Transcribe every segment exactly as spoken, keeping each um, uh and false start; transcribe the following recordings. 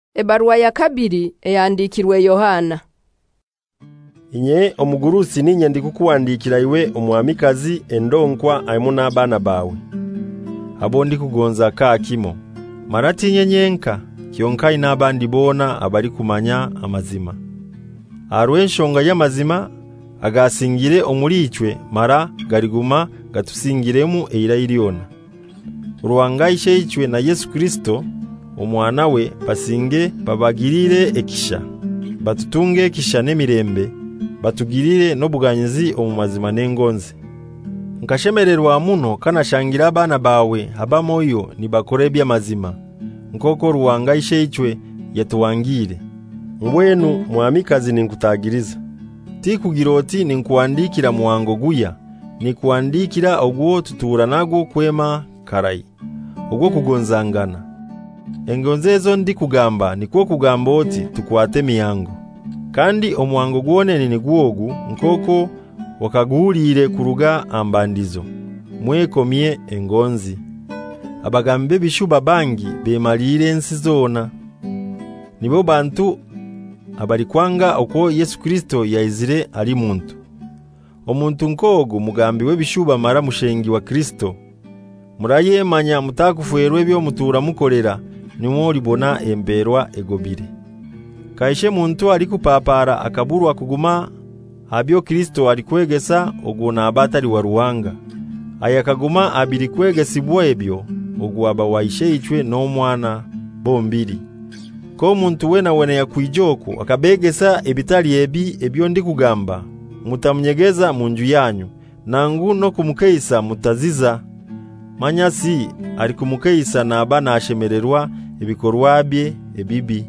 Ebaruwa ya kabiri eyandikirwe Yohana. Inye omugurusi ninye ndikukuwandikira iwe omwamikazi endonkwa aimo n'abana bawe. Abo ndikugonza kakimo. Marati nyenyenka kyonka inabandi bona abali kumanya amazima. Arwenshonga y'amazima agasingire omurichwe mara gariguma gatusingiremu eirayiriona. Ruwangaishe ichwe na Yesu Kristo omwana we basinge babagirire ekisha. Batutunge ekisha n'emirembe, batugirire n'obuganyizi omumazima n'engonze. Nkashemererwa muno kanashangira abana bawe abamoyo nibakore by'amazima. Nkoko Ruwangaishe ichwe yatuwangire. Mbwenu mwamikazi ninkutagiriza. Ti kugiroti ninkuandikira muwango guya, nikuandikira ogwo tutura nago kwema karai. Ogwo kugonzangana. Engonzezo ndi kugamba nikuo kugamba oti tukwate miyango. Kandi omuwango gwone ni gwogu nkoko wakaguhurire kuruga ambandizo. Mwekomye engonzi. Abagambe bishuba bangi bemalire ensi zona. Nibo bantu abalikwanga oko Yesu Kristo yaizire ali muntu. Omuntu nkogo mugambi webishuba mara mushengi wa Kristo. Muraye manya mutakufuerwe byo mutura mukorera nimori bona emberwa egobire. Kaishe muntu ali kupapara akaburwa kuguma abyo Kristo alikwegesa oguna abatari wa Ruwanga. Ayakaguma abiri kwegesibwa ebyo ogwaba waishe ichwe no mwana bombiri. Ko muntu wena wena yakwijoko akabegesa ebitali ebi ebyo ndi kugamba mutamunyegeza munju yanyu nangu no kumukeisa mutaziza. Manyasi ari kumukeisa na abana ashemererwa ibikorwa bye ebibi.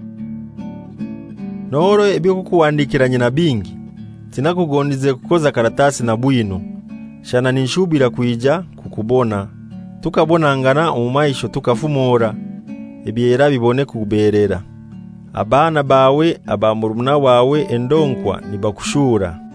Noro ebyo kukuwandikiranye na bingi tinakugondize kukoza karatasi na bwino. Shana ninshubira kuija kukubona tukabonangana omumaisho tukafumora ebyera bibone kuberera. Abana bawe abamurumuna wawe endonkwa nibakushura.